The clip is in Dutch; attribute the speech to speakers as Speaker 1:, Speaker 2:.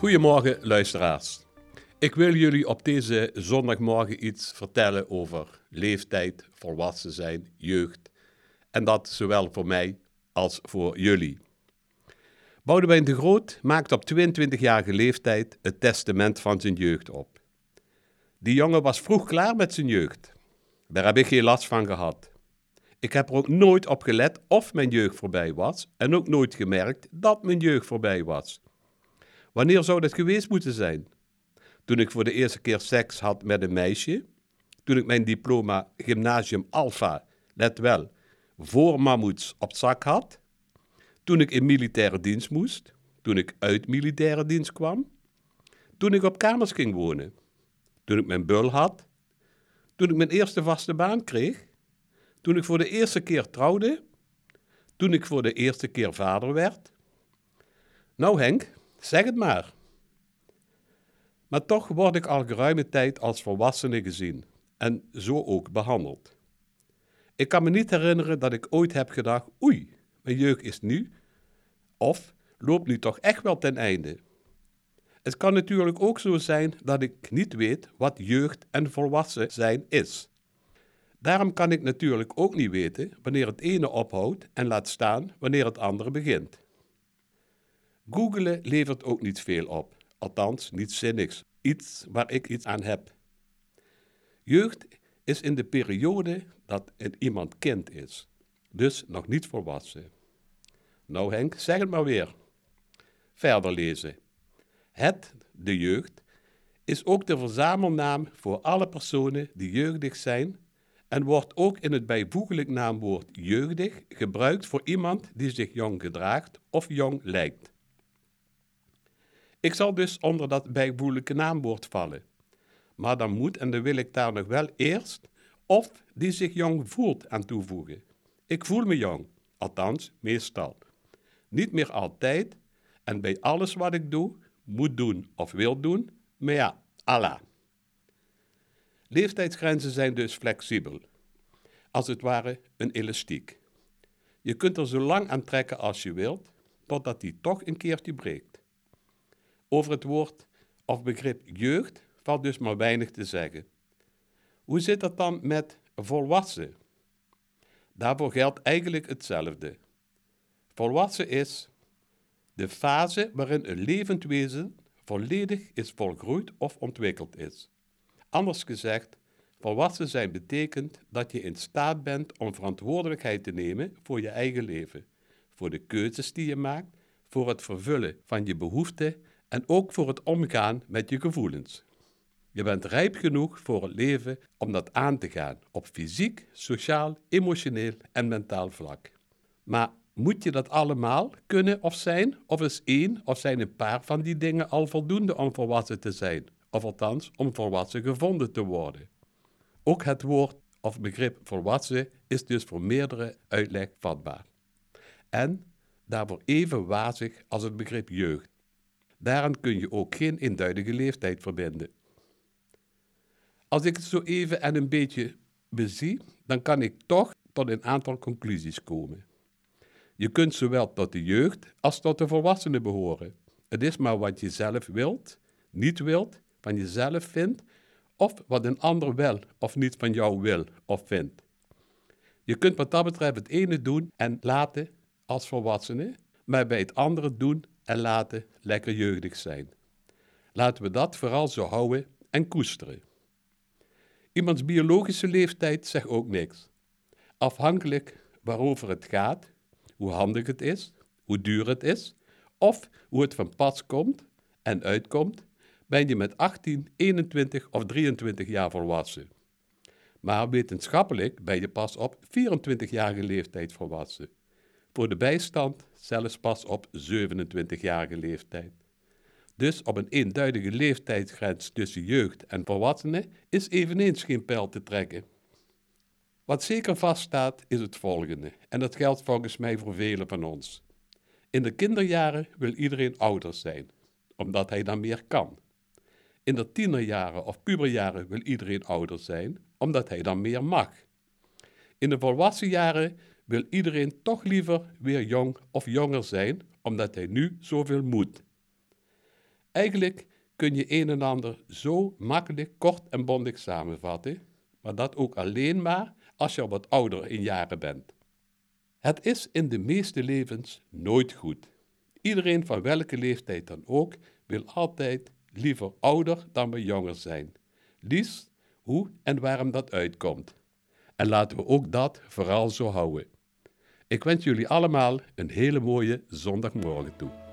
Speaker 1: Goedemorgen luisteraars. Ik wil jullie op deze zondagmorgen iets vertellen over leeftijd, volwassen zijn, jeugd. En dat zowel voor mij als voor jullie. Boudewijn de Groot maakt op 22-jarige leeftijd het testament van zijn jeugd op. Die jongen was vroeg klaar met zijn jeugd. Daar heb ik geen last van gehad. Ik heb er ook nooit op gelet of mijn jeugd voorbij was en ook nooit gemerkt dat mijn jeugd voorbij was. Wanneer zou dat geweest moeten zijn? Toen ik voor de eerste keer seks had met een meisje? Toen ik mijn diploma Gymnasium Alpha, let wel, voor mammoets op zak had? Toen ik in militaire dienst moest? Toen ik uit militaire dienst kwam? Toen ik op kamers ging wonen? Toen ik mijn bul had? Toen ik mijn eerste vaste baan kreeg? Toen ik voor de eerste keer trouwde? Toen ik voor de eerste keer vader werd? Nou Henk, zeg het maar. Maar toch word ik al geruime tijd als volwassene gezien en zo ook behandeld. Ik kan me niet herinneren dat ik ooit heb gedacht, oei, mijn jeugd is nu, of loopt nu toch echt wel ten einde. Het kan natuurlijk ook zo zijn dat ik niet weet wat jeugd en volwassen zijn is. Daarom kan ik natuurlijk ook niet weten wanneer het ene ophoudt en laat staan wanneer het andere begint. Googelen levert ook niet veel op, althans niet zinnigs, iets waar ik iets aan heb. Jeugd is in de periode dat iemand kind is, dus nog niet volwassen. Nou Henk, zeg het maar weer. Verder lezen. De jeugd, is ook de verzamelnaam voor alle personen die jeugdig zijn en wordt ook in het bijvoeglijk naamwoord jeugdig gebruikt voor iemand die zich jong gedraagt of jong lijkt. Ik zal dus onder dat bijvoeglijke naamwoord vallen. Maar dan moet en dan wil ik daar nog wel eerst of die zich jong voelt aan toevoegen. Ik voel me jong, althans meestal. Niet meer altijd en bij alles wat ik doe, moet doen of wil doen, maar ja, Allah. Leeftijdsgrenzen zijn dus flexibel. Als het ware een elastiek. Je kunt er zo lang aan trekken als je wilt, totdat die toch een keertje breekt. Over het woord of begrip jeugd valt dus maar weinig te zeggen. Hoe zit dat dan met volwassen? Daarvoor geldt eigenlijk hetzelfde. Volwassen is de fase waarin een levend wezen volledig is volgroeid of ontwikkeld is. Anders gezegd, volwassen zijn betekent dat je in staat bent om verantwoordelijkheid te nemen voor je eigen leven, voor de keuzes die je maakt, voor het vervullen van je behoeften en ook voor het omgaan met je gevoelens. Je bent rijp genoeg voor het leven om dat aan te gaan op fysiek, sociaal, emotioneel en mentaal vlak. Maar moet je dat allemaal kunnen of zijn? Of is één of zijn een paar van die dingen al voldoende om volwassen te zijn? Of althans om volwassen gevonden te worden? Ook het woord of begrip volwassen is dus voor meerdere uitleg vatbaar. En daarvoor even wazig als het begrip jeugd. Daaraan kun je ook geen eenduidige leeftijd verbinden. Als ik het zo even en een beetje bezie, dan kan ik toch tot een aantal conclusies komen. Je kunt zowel tot de jeugd als tot de volwassenen behoren. Het is maar wat je zelf wilt, niet wilt, van jezelf vindt, of wat een ander wel of niet van jou wil of vindt. Je kunt wat dat betreft het ene doen en laten als volwassene, maar bij het andere doen en laten lekker jeugdig zijn. Laten we dat vooral zo houden en koesteren. Iemands biologische leeftijd zegt ook niks. Afhankelijk waarover het gaat, hoe handig het is, hoe duur het is, of hoe het van pas komt en uitkomt, ben je met 18, 21 of 23 jaar volwassen. Maar wetenschappelijk ben je pas op 24-jarige leeftijd volwassen. Voor de bijstand zelfs pas op 27-jarige leeftijd. Dus op een eenduidige leeftijdsgrens tussen jeugd en volwassenen is eveneens geen pijl te trekken. Wat zeker vaststaat is het volgende, en dat geldt volgens mij voor velen van ons. In de kinderjaren wil iedereen ouder zijn, omdat hij dan meer kan. In de tienerjaren of puberjaren wil iedereen ouder zijn, omdat hij dan meer mag. In de volwassen jaren wil iedereen toch liever weer jong of jonger zijn, omdat hij nu zoveel moet. Eigenlijk kun je een en ander zo makkelijk, kort en bondig samenvatten, maar dat ook alleen maar als je al wat ouder in jaren bent. Het is in de meeste levens nooit goed. Iedereen van welke leeftijd dan ook wil altijd liever ouder dan we jonger zijn. Liefst hoe en waarom dat uitkomt. En laten we ook dat vooral zo houden. Ik wens jullie allemaal een hele mooie zondagmorgen toe.